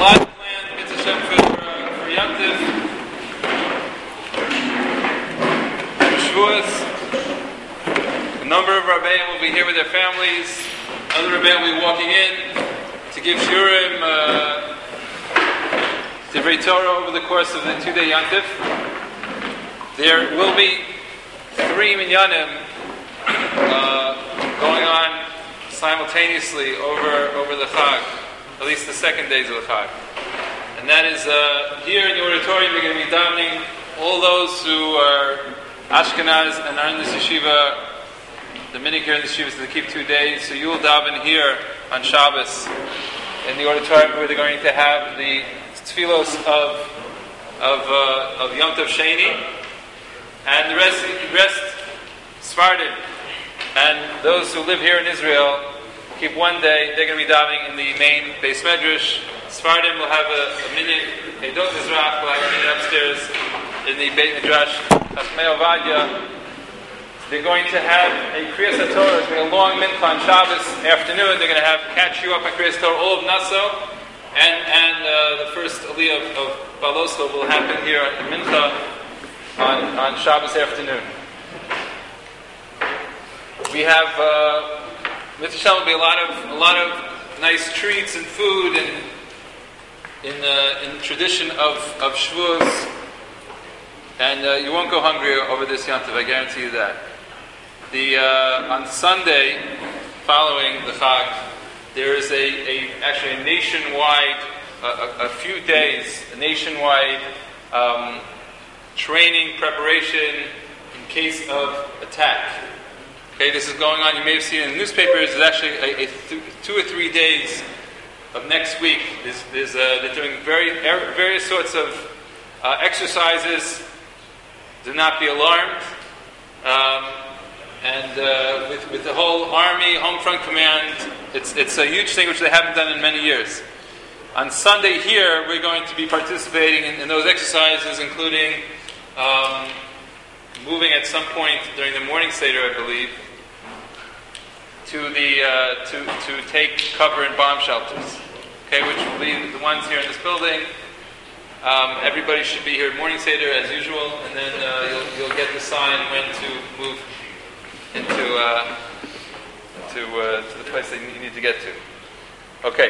lot planned, Mitzvah Shem, for Yom Tov, for Shavuos. A number of Rabbeim will be here with their families. Other Rabbeim will be walking in to give Shurim, Divrei Torah over the course of the 2-day Yom Tov. There will be 3 minyanim going on simultaneously over the Chag, at least the second days of the Chag. And that is here in the auditorium. You're going to be davening all those who are Ashkenaz and are in this yeshiva, the minhag here in the yeshiva is to keep 2 days. So you will daven here on Shabbos in the auditorium where they're going to have the tefillos of Yom Tov Sheni, and the rest Sephardim. And those who live here in Israel keep 1 day. They're going to be davening in the main Beis Medrash. Sephardim will have a minyan. Edot Mizrach will have a minyan upstairs in the Beit Midrash Chachmei Ovadia. They're going to have a Kriyas HaTorah. It's going to be a long mincha on Shabbos afternoon. They're going to catch you up on Kriyas HaTorah, all of Nassau, and the first Aliyah of Baloslo will happen here at the mincha on Shabbos afternoon. We have Mitzvah Shem will be a lot of nice treats and food, and in tradition of Shavuos, and you won't go hungry over this Yom Tov, I guarantee you that. On Sunday following the Chag, there is actually a nationwide, a few days, a nationwide training preparation in case of attack. Okay, this is going on. You may have seen it in the newspapers. There's actually 2 or 3 days of next week. They're doing various sorts of exercises. Do not be alarmed. With the whole Army, Home Front Command, it's a huge thing which they haven't done in many years. On Sunday here, we're going to be participating in those exercises, including moving at some point during the morning Seder, I believe, to take cover in bomb shelters. Okay, which will be the ones here in this building. Everybody should be here at morning Seder as usual, and then you'll get the sign when to move into to the place that you need to get to. Okay.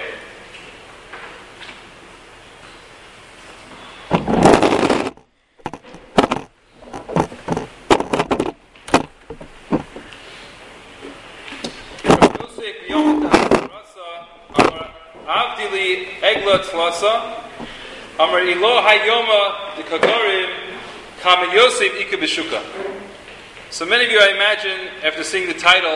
Avdili Eglot Lasa Amar Ilo Hayoma de Kagarim Kama Yosef Ika Beshuka. So many of you, I imagine, after seeing the title,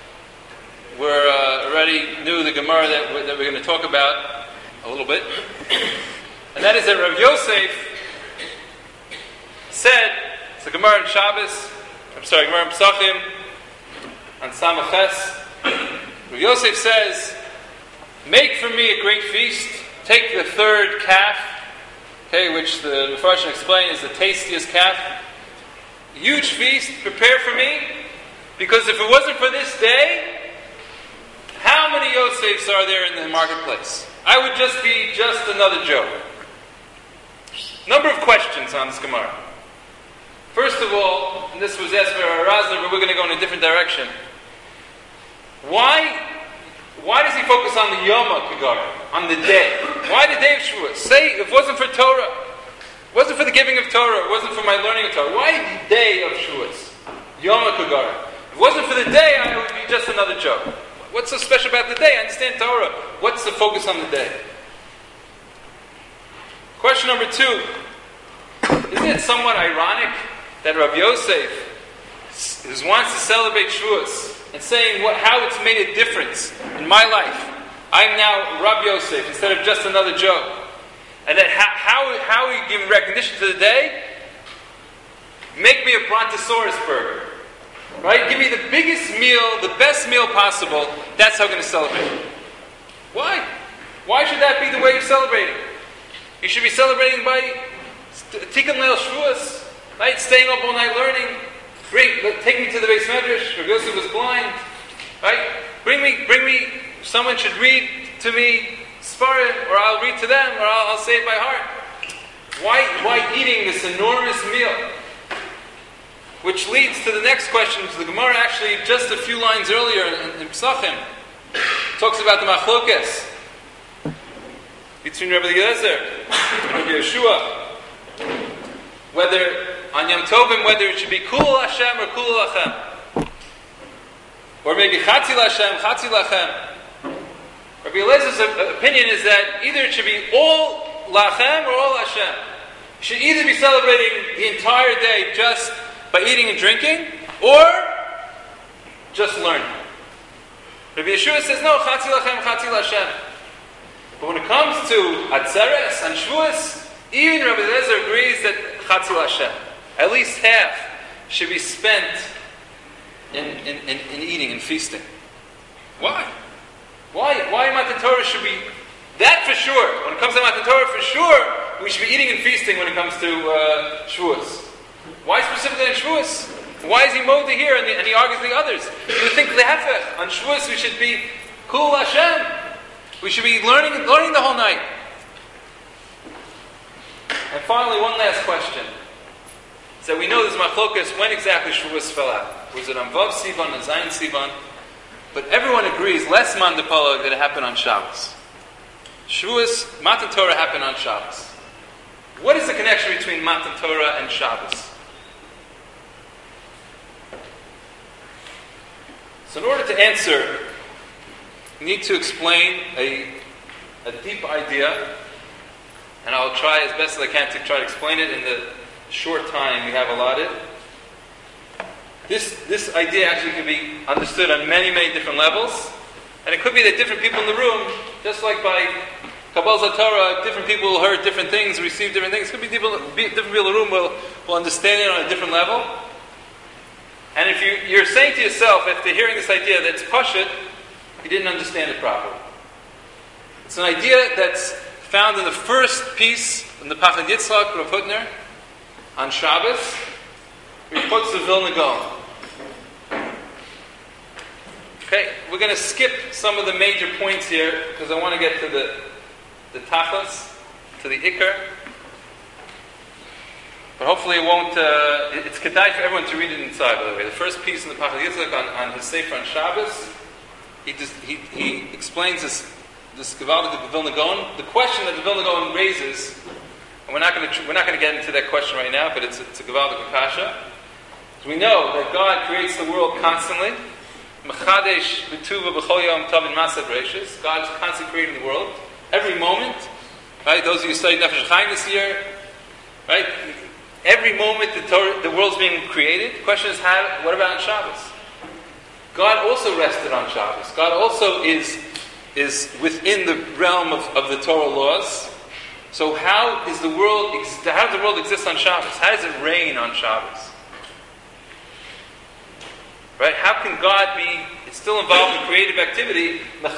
already knew the Gemara that we're going to talk about a little bit. And that is that Rav Yosef said, it's the Gemara in Gemara in Pesachim, on Samaches. Rav Yosef says, make for me a great feast. Take the 3rd calf, okay, which the Mefarshim explain is the tastiest calf. Huge feast, prepare for me, because if it wasn't for this day, how many Yosefs are there in the marketplace? I would just be another Joe. Number of questions on this Gemara. First of all, and this was asked by Razner, but we're going to go in a different direction. Why does he focus on the Yom HaKagara, on the day? Why the day of Shavuos? Say, if it wasn't for Torah, it wasn't for the giving of Torah, it wasn't for my learning of Torah, why the day of Shavuos? Yom HaKagara. If it wasn't for the day, I would be just another Joe. What's so special about the day? I understand Torah. What's the focus on the day? Question number 2. Isn't it somewhat ironic that Rav Yosef wants to celebrate Shavuos and saying how it's made a difference in my life? I'm now Rav Yosef instead of just another Joe. And that how we give recognition to the day? Make me a Brontosaurus burger. Right? Give me the biggest meal, the best meal possible. That's how I'm going to celebrate. Why? Why should that be the way you're celebrating? You should be celebrating by Tikkun Leil Shavuos, right? Staying up all night learning. Take me to the Beis Medrash. Rav Yosef was blind, right? Bring me. Someone should read to me Sfarim, or I'll read to them, or I'll say it by heart. Why eating this enormous meal? Which leads to the next question, because the Gemara actually, just a few lines earlier in Pesachim, talks about the machlokes between Rabbi Eliezer and Rabbi Yeshua, whether on Yom Tovim, whether it should be Kul Hashem or Kul Lachem, or maybe Chatzil Hashem, Chatzil Lachem. Rabbi Eliezer's opinion is that either it should be all Lachem or all Hashem. You should either be celebrating the entire day just by eating and drinking, or just learning. Rabbi Yeshua says, no, Chatzil Lachem, Chatzil Hashem. But when it comes to Atzeres and Shavuos, even Rabbi Eliezer agrees that Chatzil Hashem, at least half, should be spent in eating and feasting. Why? Why Matan Torah should be that for sure? When it comes to Matan Torah, for sure, we should be eating and feasting when it comes to Shavuos. Why specifically in Shavuos? Why is he Moda here and he argues the others? You would think lehefech. On Shavuos we should be Kul Hashem. We should be learning the whole night. And finally, one last question. So we know this machlokas, when exactly Shavuos fell out. Was it on Vav Sivan and Zayin Sivan? But everyone agrees, less man de Polag, that it happened on Shabbos. Shavuos, Matan Torah happened on Shabbos. What is the connection between Matan Torah and Shabbos? So in order to answer, we need to explain a deep idea, and I'll try as best as I can to try to explain it in the short time we have allotted. This idea actually can be understood on many, many different levels, and it could be that different people in the room, just like by Kabbalah Torah, different people heard different things, received different things. It could be different people in the room will understand it on a different level. And if you're saying to yourself, after hearing this idea that it's Pashut, you didn't understand it properly. It's an idea that's found in the first piece in the Pachad Yitzchak, Rav Hutner, on Shabbos, where he quotes the Vilna Gaon. Okay, we're going to skip some of the major points here, because I want to get to the Tachlis, to the Ikar. But hopefully it won't, it's kedai for everyone to read it inside, by the way. The first piece in the Pachad Yitzchak on his Sefer on Shabbos, he explains this Gevaldik of the Vilna Gaon. The question that the Vilna Gaon raises, and we're not going to get into that question right now, but it's a Gevaldik Kasha. We know that God creates the world constantly. Mechadesh v'tuva b'chol yom tov in Masad Reishis. God's constantly creating the world every moment. Right? Those of you who studied Nefesh Chaim this year, right? Every moment the world's being created. The question is, what about on Shabbos? God also rested on Shabbos. God also is within the realm of the Torah laws. So how does the world exist on Shabbos? How does it reign on Shabbos? Right? How can God be? It's still involved in creative activity.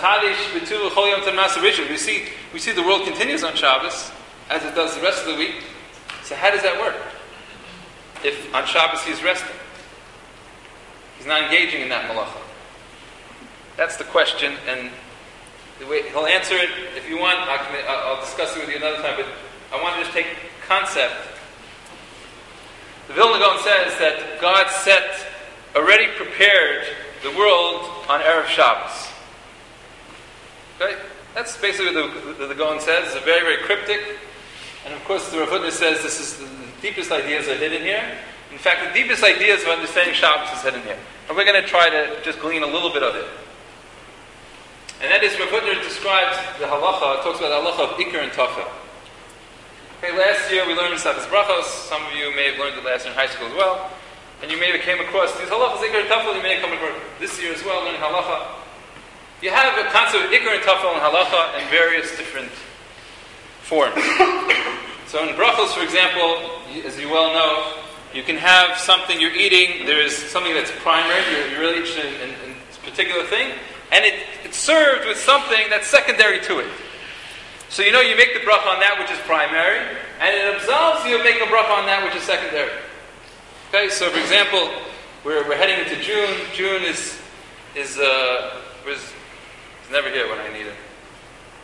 We see the world continues on Shabbos as it does the rest of the week. So how does that work? If on Shabbos he's resting, he's not engaging in that malacha. That's the question, and the way he'll answer it. If you want, I'll discuss it with you another time. But I want to just take concept. The Vilna Gaon says that God already prepared the world on Erev Shabbos. Okay, that's basically what the Gaon says. It's a very, very cryptic. And of course, the Rav Hutner says this is the deepest ideas are hidden here. In fact, the deepest ideas of understanding Shabbos is hidden here. And we're going to try to just glean a little bit of it. And that is, Rav Hutner describes the halacha, talks about the halacha of Iker and Tafel. Okay, last year we learned Mesachas Brachos. Some of you may have learned it last year in high school as well. And you may have came across these halachas, Iker and Tafel, you may have come across this year as well, learning halacha. You have a concept of Iker and Tafel and halacha in various different forms. So in brachos, for example, as you well know, you can have something you're eating, there is something that's primary, you're really interested in this particular thing, and it's served with something that's secondary to it. So you make the bracha on that which is primary, and it absolves you of making a bracha on that which is secondary. Okay, so for example, we're heading into June. June is never here when I need it.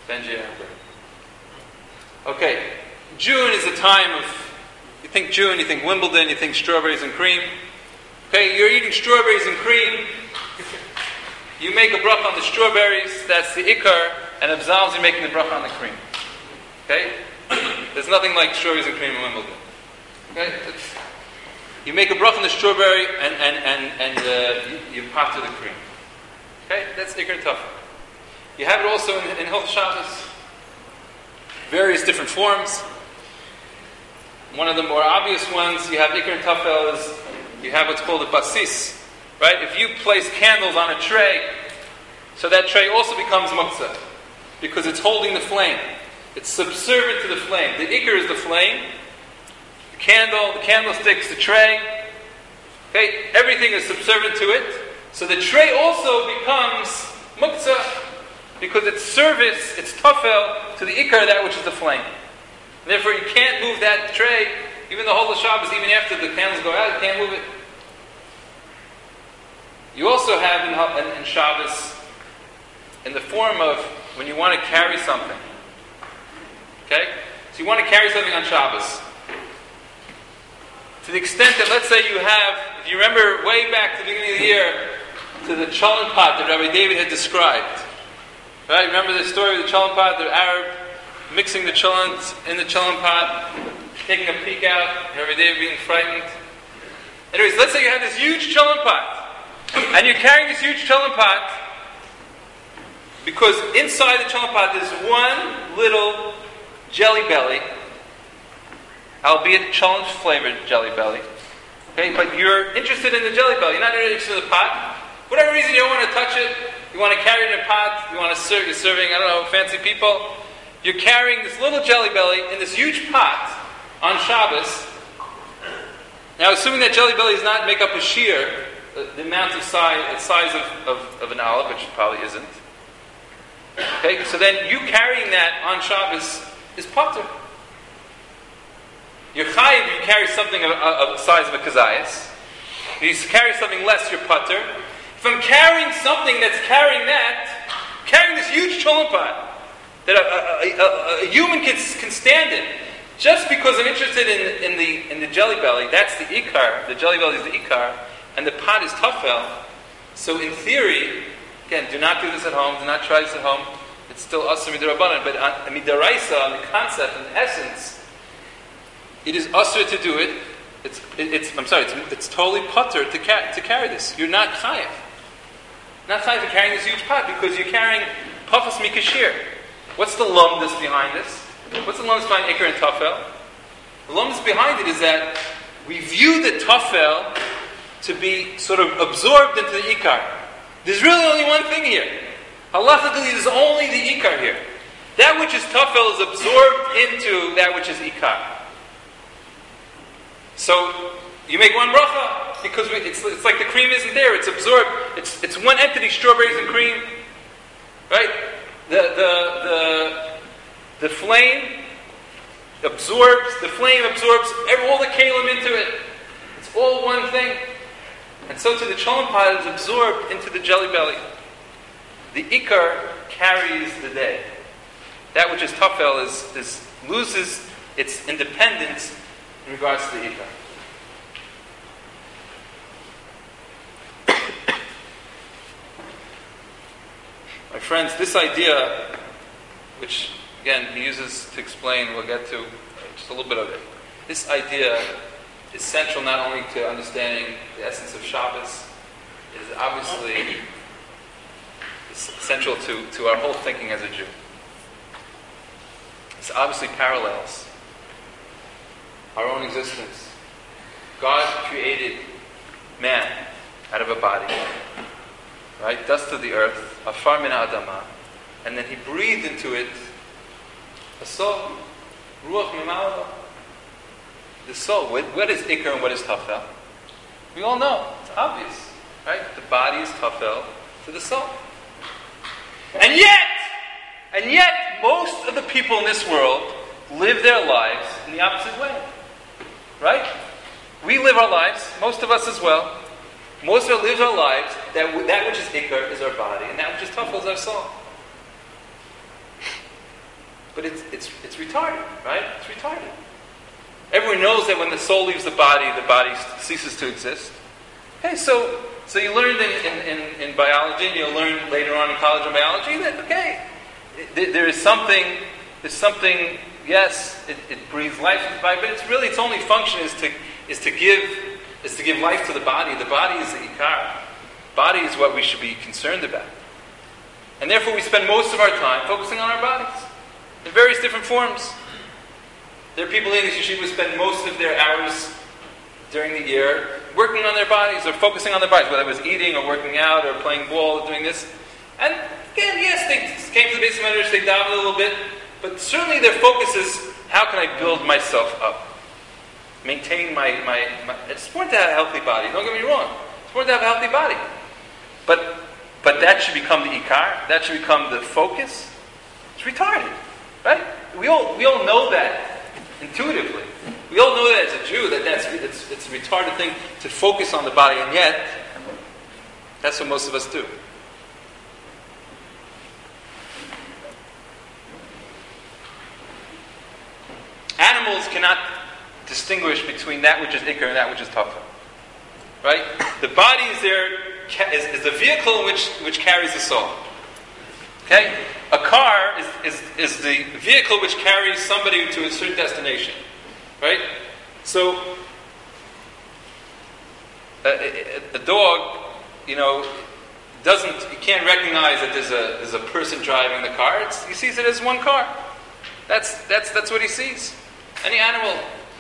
Benji Amber. Okay, June is a time of, you think June, you think Wimbledon, you think strawberries and cream. Okay, you're eating strawberries and cream. You make a bracha on the strawberries, that's the ikar, and absolves you're making the bracha on the cream. Okay? There's nothing like strawberries and cream in Wimbledon. Okay? You make a bracha on the strawberry and you pater the cream. Okay? That's ikar and tafel. You have it also in Hilchos Shabbos. Various different forms. One of the more obvious ones you have ikar and tafel is you have what's called a basis. Right? If you place candles on a tray, so that tray also becomes muktzah. Because it's holding the flame. It's subservient to the flame. The ikar is the flame. The candlesticks, the tray. Okay? Everything is subservient to it. So the tray also becomes muktzah because it's service, it's tafel to the ikar, that which is the flame. And therefore you can't move that tray, even the whole of Shabbos, even after the candles go out, you can't move it. You also have in Shabbos, in the form of when you want to carry something. Okay? So you want to carry something on Shabbos. To the extent that, let's say you have, if you remember way back to the beginning of the year, to the cholent pot that Rabbi David had described. Right? Remember the story of the cholent pot, the Arab mixing the cholent in the cholent pot, taking a peek out, Rabbi David being frightened. Anyways, let's say you have this huge cholent pot. And you're carrying this huge cholent pot because inside the cholent pot there's one little jelly belly, albeit cholent flavored jelly belly. Okay, but you're interested in the jelly belly. You're not interested in the pot. For whatever reason, you don't want to touch it. You want to carry it in a pot. You want to serve. You're serving, I don't know, fancy people. You're carrying this little jelly belly in this huge pot on Shabbos. Now, assuming that jelly belly does not make up a shear, the amount of size of an olive, which it probably isn't. Okay, so then you carrying that on Shabbos is pater. You're chayiv, you carry something of the size of a kazayas. You carry something less, you're pater. If I'm carrying something that's carrying this huge cholent pot that a human can stand it, just because I'm interested in the jelly belly, that's the ikar. The jelly belly is the ikar. And the pot is tafel. So in theory, again, do not do this at home. Do not try this at home. It's still asur midirabanan. But midaraisa, on the concept and essence, it is asur to do it. It's totally pater to carry this. You're not chayiv. Not chayiv for carrying this huge pot because you're carrying pafas mikashir. What's the lumdus behind this? What's the lumdus behind ikar and tafel? The lumdus behind it is that we view the tafel to be sort of absorbed into the ikar. There's really only one thing here. Halachically, there's only the ikar here. That which is tafel is absorbed into that which is ikar. So you make one bracha because it's like the cream isn't there. It's absorbed. It's one entity, strawberries and cream. Right? The flame absorbs all the kalim into it. It's all one thing. And so to the cholent pot is absorbed into the jelly belly. The ikar carries the day. That which is tafel is loses its independence in regards to the ikar. My friends, this idea, which again he uses to explain, we'll get to just a little bit of it. This idea is central not only to understanding the essence of Shabbos, it is obviously central to our whole thinking as a Jew. It's obviously parallels our own existence. God created man out of a body, right? Dust of the earth, afar min ha'adama, and then He breathed into it a soul, ruach mima'ala. The soul. What is ikar and what is tafel? We all know. It's obvious, right? The body is tafel to the soul. And yet, most of the people in this world live their lives in the opposite way. Right? We live our lives, most of us as well. Most of us live our lives, that which is ikar is our body, and that which is tafel is our soul. but it's retarded, right? It's retarded. Everyone knows that when the soul leaves the body ceases to exist. Okay, so you learned in biology, and you'll learn later on in college in biology that there's something. Yes, it breathes life into the body, but its only function is to give life to the body. The body is the ikar. Body is what we should be concerned about, and therefore we spend most of our time focusing on our bodies in various different forms. There are people in this yeshiva who spend most of their hours during the year working on their bodies or focusing on their bodies, whether it was eating or working out or playing ball or doing this. And again, yes, they came to the base of Medrash, they davened a little bit, but certainly their focus is, how can I build myself up? Maintain my it's important to have a healthy body, don't get me wrong. It's important to have a healthy body. But that should become the ikar, that should become the focus. It's retarded, right? We all know that intuitively. We all know that as a Jew, it's a retarded thing to focus on the body, and yet that's what most of us do. Animals cannot distinguish between that which is ikar and that which is tafa. Right? The body is the vehicle which carries the soul. Okay? A car is the vehicle which carries somebody to a certain destination. Right? So, a dog, you can't recognize that there's a person driving the car. He sees it as one car. That's what he sees. Any animal.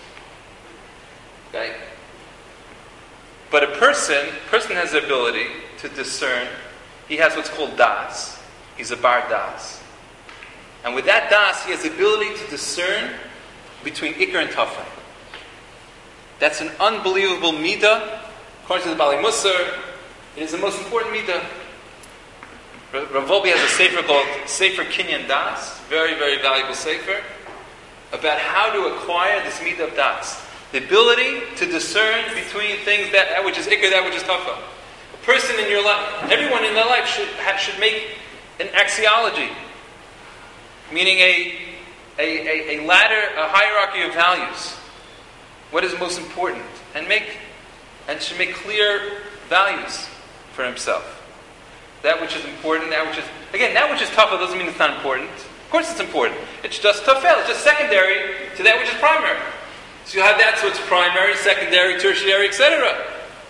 Okay? But a person has the ability to discern. He has what's called das. He's a bar das. And with that das, he has the ability to discern between ikar and tafa. That's an unbelievable midah. According to the Bali Musar, it is the most important midah. Rav Wolbe has a sefer called Sefer Kinyan Das, very, very valuable sefer, about how to acquire this midah of das. The ability to discern between things that which is ikar, that which is tafa. A person in your life, everyone in their life should make an axiology, meaning a ladder, a hierarchy of values. What is most important, and should make clear values for himself. That which is important, that which is tafa doesn't mean it's not important. Of course it's important. It's just tafel. It's just secondary to that which is primary. So you have that, so it's primary, secondary, tertiary, etc.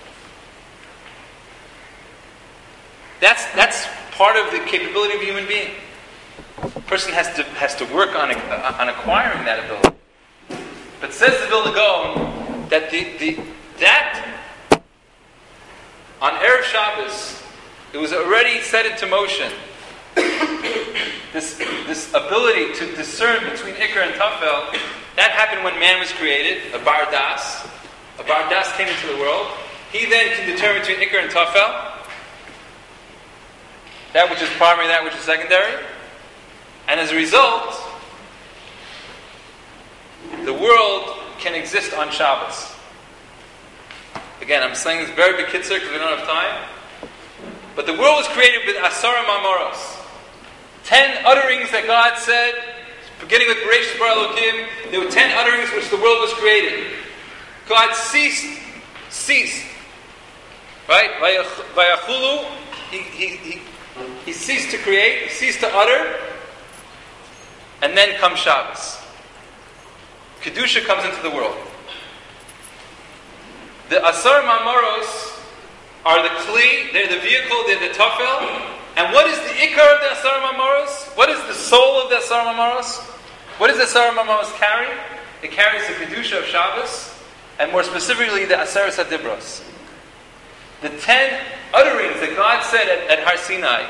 That's part of the capability of a human being. A person has to work on acquiring that ability. But says the Vilna Gaon that that on Erev Shabbos it was already set into motion. This ability to discern between ikar and tafel, that happened when man was created, a bar das. A bar das came into the world. He then can determine between ikar and tafel, that which is primary, that which is secondary. And as a result, the world can exist on Shabbos. Again, I'm saying this very big kitzur because we don't have time. But the world was created with Asara Mamoros. 10 utterings that God said, beginning with Bereshit Bara Elokim, there were 10 utterings which the world was created. God ceased. Right? Vayachulu, he ceased to create, he ceased to utter, and then comes Shabbos. Kedusha comes into the world. The Asar Mamoros are the Kli, they're the vehicle, they're the Tafel. And what is the Ikar of the Asar Mamoros? What is the soul of the Asar Mamoros? What does the Asar Mamoros carry? It carries the Kedusha of Shabbos, and more specifically the Aseres HaDibros. The 10 utterings that God said at Har Sinai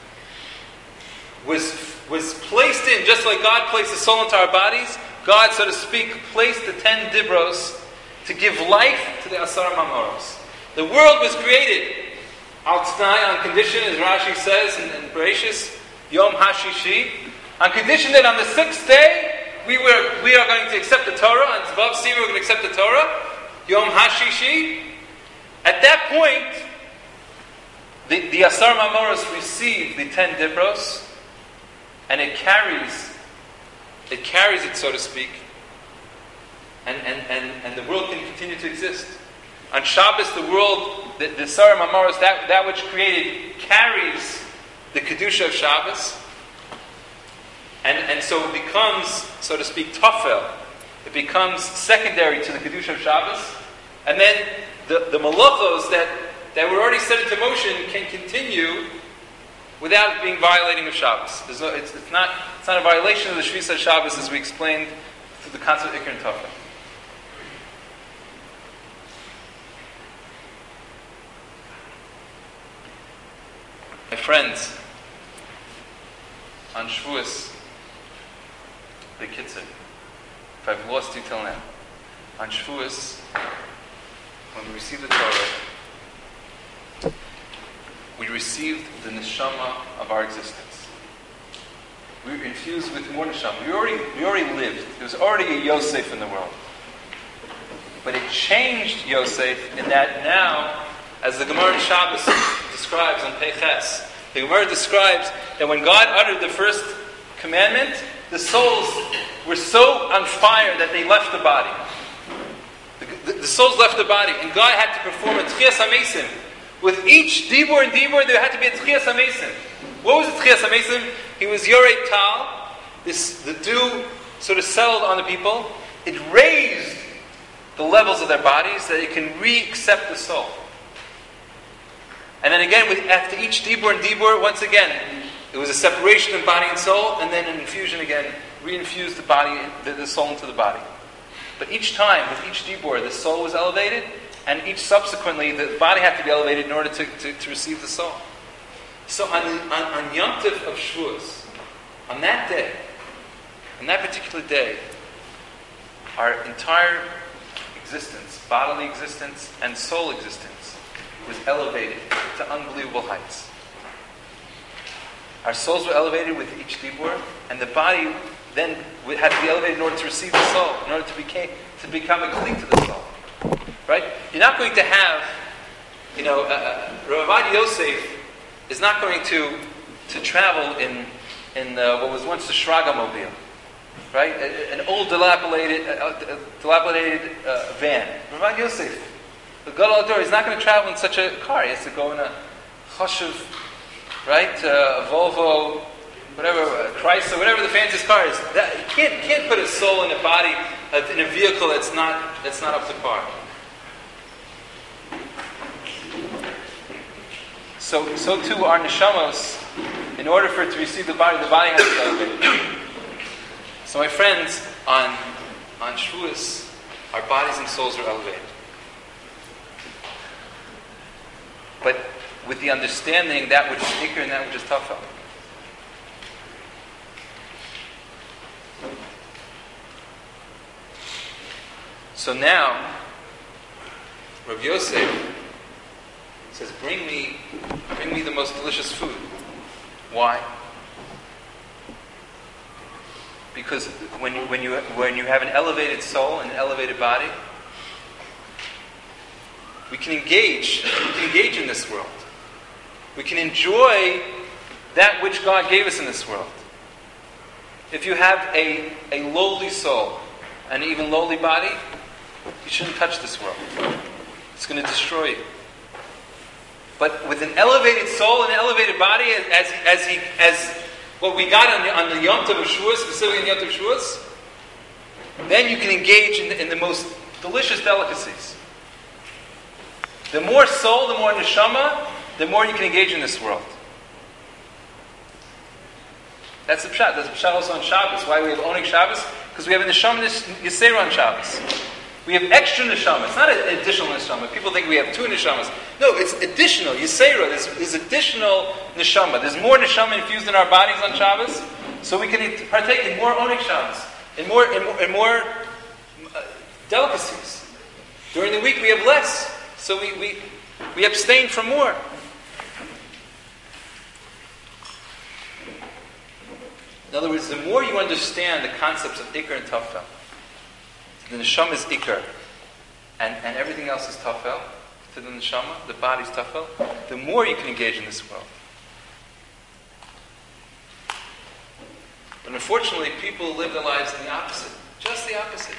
was placed in, just like God placed the soul into our bodies, God, so to speak, placed the 10 Dibros to give life to the Asar Mamoros. The world was created Al T'nai, on condition, as Rashi says in Bereshis, Yom HaShishi, on condition that on the 6th day we are going to accept the Torah, and Zvav Siva we're going to accept the Torah, Yom HaShishi. At that point, the Asar Mamoros receive the 10 Dibros, and it carries it carries it, so to speak, and the world can continue to exist. On Shabbos, the world, the Sarah Mamaros, that which created, carries the Kedusha of Shabbos, and so it becomes, so to speak, Tafel. It becomes secondary to the Kedusha of Shabbos, and then the malachos that were already set into motion can continue without being violating of Shabbos. It's not a violation of the Shvisa Shabbos, as we explained through the concept of Iker and Tafel. My friends, on Shavuos, the Kitzur, if I've lost you till now, on Shavuos, when we received the Torah, we received the neshama of our existence. We were infused with more neshama. We already lived. There was already a Yosef in the world. But it changed Yosef in that now, as the Gemara in Shabbos describes on Peiches, the Gemara describes that when God uttered the first commandment, the souls were so on fire that they left the body. The souls left the body, and God had to perform a Tchias HaMeisim. With each Dibur and Dibur, there had to be a Tchias HaMeisim. What was the Tchias HaMeisim? He was Yorei Tal. The dew sort of settled on the people. It raised the levels of their bodies so that it can re-accept the soul. And then again, after each Dibur and Dibur, once again, it was a separation of body and soul, and then an infusion again, re-infused the body, the soul into the body. But each time, with each Dibur, the soul was elevated, and each subsequently, the body had to be elevated in order to receive the soul. So on Yom Tov of Shavuos, on that day, on that particular day, our entire existence, bodily existence and soul existence, was elevated to unbelievable heights. Our souls were elevated with each Dibur, and the body then had to be elevated in order to receive the soul, in order to become a kli to the soul. Right? You're not going to have, Rav Avad Yosef is not going to travel in what was once the Shraga-mobile, right? An old dilapidated van. Rav Avad Yosef, the Gadol Hador, is not going to travel in such a car. He has to go in a Choshev, right? A Volvo, whatever, a Chrysler, whatever the fanciest car is. You can't put a soul in a body, in a vehicle that's not up to par. So too our neshamos, in order for it to receive the body has to be elevated. So my friends, on Shavuos, our bodies and souls are elevated. But with the understanding that which is Iker and that which is Tafel. So now, Rav Yosef says, bring me the most delicious food. Why? Because when you have an elevated soul and an elevated body, we can engage in this world. We can enjoy that which God gave us in this world. If you have a lowly soul and an even lowly body, you shouldn't touch this world. It's going to destroy you. But with an elevated soul and an elevated body, as what we got on the Yom Tov of Shavuos, specifically in Yom Tov of Shavuos, then you can engage in the most delicious delicacies. The more soul, the more neshama, the more you can engage in this world. That's the pshat. That's the pshat also on Shabbos. Why we have Oneg Shabbos? Because we have a neshama Yisera on Shabbos. We have extra neshama. It's not an additional neshama. People think we have two neshamas. No, it's additional. Yisera, there's additional neshama. There's more neshama infused in our bodies on Shabbos, so we can partake in more Oneg Shabbos, in more delicacies. During the week we have less, so we abstain from more. In other words, the more you understand the concepts of Iker and Tafel, the neshama is Iker, and everything else is Tafel, to the neshama, the body's Tafel, the more you can engage in this world. But unfortunately, people live their lives in the opposite. Just the opposite.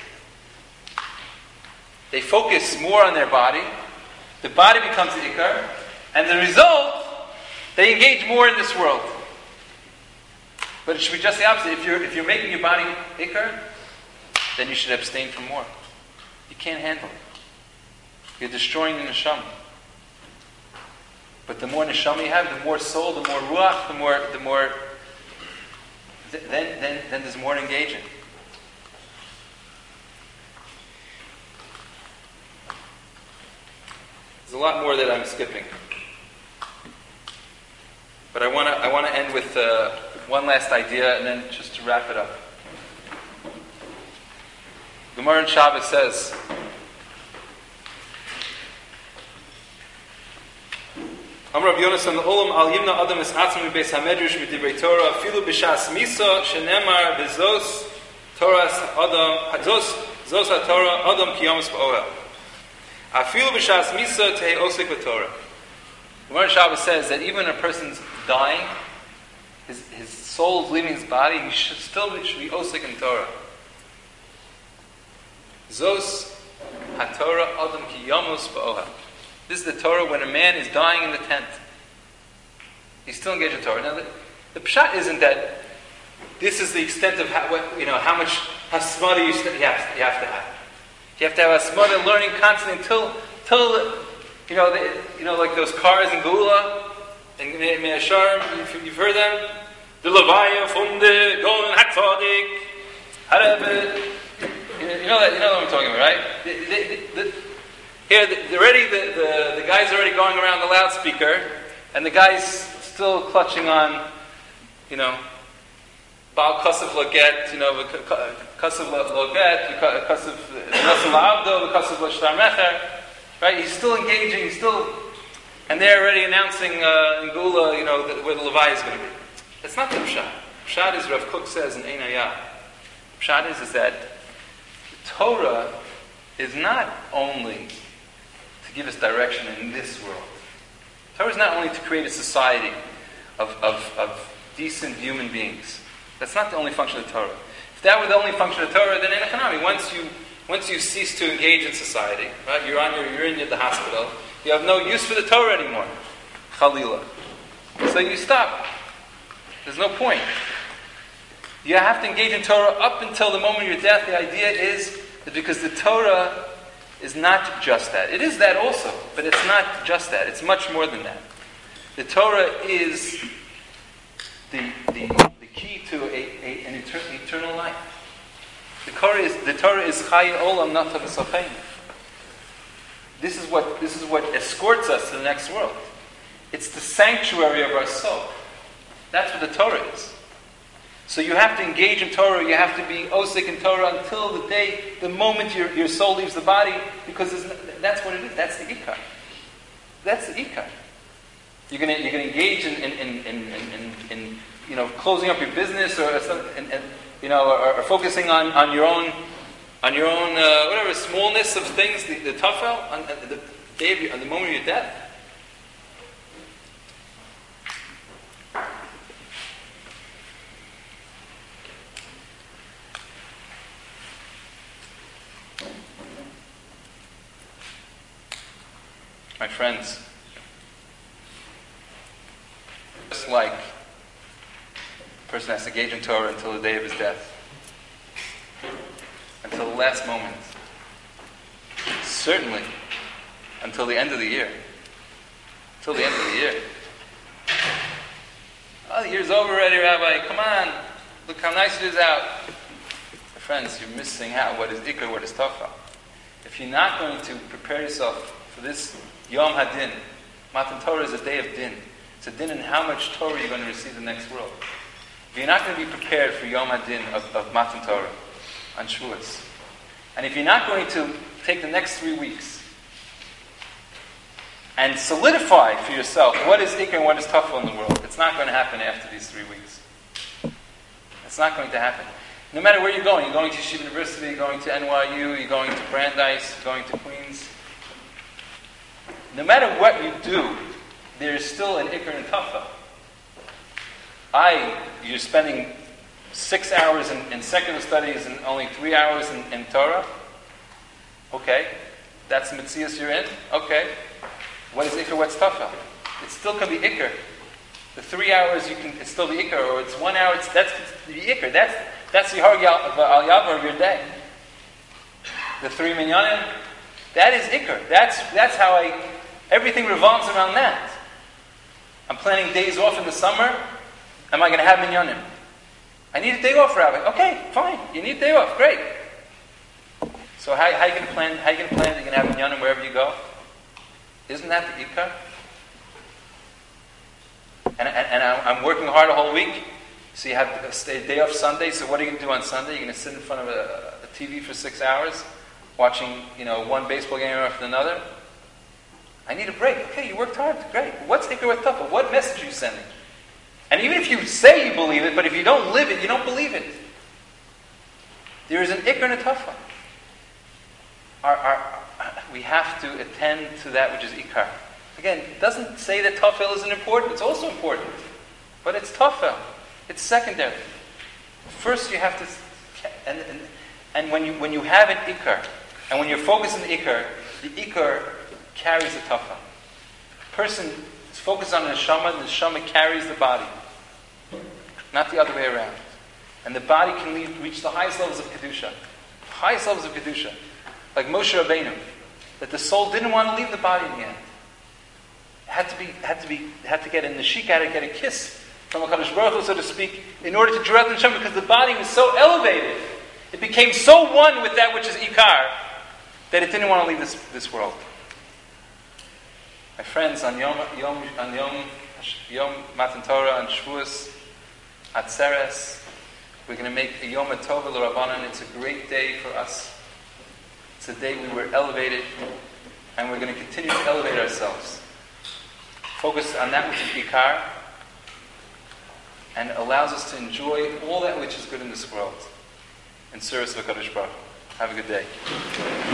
They focus more on their body. The body becomes the ikar. And the result, they engage more in this world. But it should be just the opposite. If you're making your body ikar, then you should abstain from more. You can't handle it. You're destroying the neshama. But the more neshama you have, the more soul, the more ruach, then there's more to engage in. There's a lot more that I'm skipping. But I want to end with one last idea, and then just to wrap it up. Gemara in Shabbos says, Amar Rav Yonasan Olam al Yimna Adam es Atzmi Beis Hamedrash Midivrei Torah Afilu B'Shas Misa Shenemar V'Zos Torah Adam Zos HaTorah Adam Kiyamus B'Ohel Afilu B'Shas Misa Tehei Osek B'Torah. Gemara in Shabbos says that even when a person's dying, his soul is leaving his body, he should be Osek in Torah. Zos HaTorah Adam Kiyamus B'Ohel. This is the Torah when a man is dying in the tent. He's still engaged in Torah. Now, the pshat isn't that this is the extent of how much hasmada you have to have. You have to have hasmada learning constantly until like those cars in Geula and Me'asharim, you've heard them. The Levaya from the Golden Hatzadik. You know what I'm talking about, right? Here, the guy's already going around the loudspeaker, and the guy's still clutching on, Baal Kasav Loget, Kasav Loget, Kasav Nassal Abdo, Kasav Shtar Mecher, right? He's still engaging, and they're already announcing in Geula, where the Levi is going to be. That's not the Pshat. Pshat is, Rav Kook says in Ein Hayah. Pshat is that the Torah is not only give us direction in this world. Torah is not only to create a society of decent human beings. That's not the only function of Torah. If that were the only function of Torah, then in economy, once you cease to engage in society, right? You're in the hospital. You have no use for the Torah anymore. Chalila. So you stop. There's no point. You have to engage in Torah up until the moment of your death. The idea is that because the Torah is not just that. It is that also, but it's not just that. It's much more than that. The Torah is the key to an eternal life. The Torah is Chayei Olam Nata V'Sofein. This is what escorts us to the next world. It's the sanctuary of our soul. That's what the Torah is. So you have to engage in Torah, you have to be osik in Torah until the moment your soul leaves the body, because that's what it is. That's the ikar. That's the ikar. You're going to engage in closing up your business or focusing on your own whatever smallness of things, the tafel on the day on the moment of your death. My friends, just like a person has to engage in Torah until the day of his death, until the last moment, certainly until the end of the year. Till the end of the year. Oh, the year's over already, Rabbi. Come on. Look how nice it is out. My friends, you're missing out what is Ikar, what is Tafel. If you're not going to prepare yourself for this Yom HaDin, Matan Torah is a day of din. It's a din in how much Torah you're going to receive in the next world. If you're not going to be prepared for Yom HaDin of Matan Torah on Shavuos, and if you're not going to take the next 3 weeks and solidify for yourself what is Ikar and what is Tafel in the world, it's not going to happen after these 3 weeks. It's not going to happen. No matter where you're going to Yeshiva University, you're going to NYU, you're going to Brandeis, you're going to Queens. No matter what you do, there is still an Ikar and Tafel. You're spending 6 hours in secular studies and only 3 hours in Torah. Okay, that's the Metzias you're in. Okay, what is Iker? What's Tafel? It still can be Iker. The 3 hours it's still the Iker, or it's 1 hour. That's the Iker. That's the Har Al Yavar of your day. The 3 minyanim. That is Iker. That's how everything revolves around that. I'm planning days off in the summer. Am I going to have minyanim? I need a day off, Rabbi. Okay, fine. You need a day off. Great. So how you going to plan? How you going to plan that you're going to have minyanim wherever you go? Isn't that the Ikar? And I'm working hard a whole week. So you have a day off Sunday. So what are you going to do on Sunday? You're going to sit in front of a TV for 6 hours, watching one baseball game after another. I need a break. Okay, you worked hard. Great. What's Ikar with Tafel? What message are you sending? And even if you say you believe it, but if you don't live it, you don't believe it. There is an Ikar and a Tafel. We have to attend to that which is Ikar. Again, it doesn't say that Tafel isn't important. It's also important. But it's Tafel. It's secondary. First you have to... And when you have an Ikar, and when you're focused on the Ikar carries the Tafel. The person is focused on the neshama carries the body. Not the other way around. And the body can reach the highest levels of Kedusha. Highest levels of Kedusha. Like Moshe Rabbeinu. That the soul didn't want to leave the body in the end. Had to get a neshika, had to get a kiss from HaKadosh Baruch Hu, so to speak, in order to draw out the neshama, because the body was so elevated. It became so one with that which is Ikar, that it didn't want to leave this world. My friends, on Yom Matan Torah, on Shavuos, Atzeres, we're going to make a Yom HaTov L'Rabbanan. It's a great day for us. It's a day we were elevated, and we're going to continue to elevate ourselves. Focus on that which is Ikar, and allows us to enjoy all that which is good in this world, in service of HaKadosh Baruch Hu. Have a good day.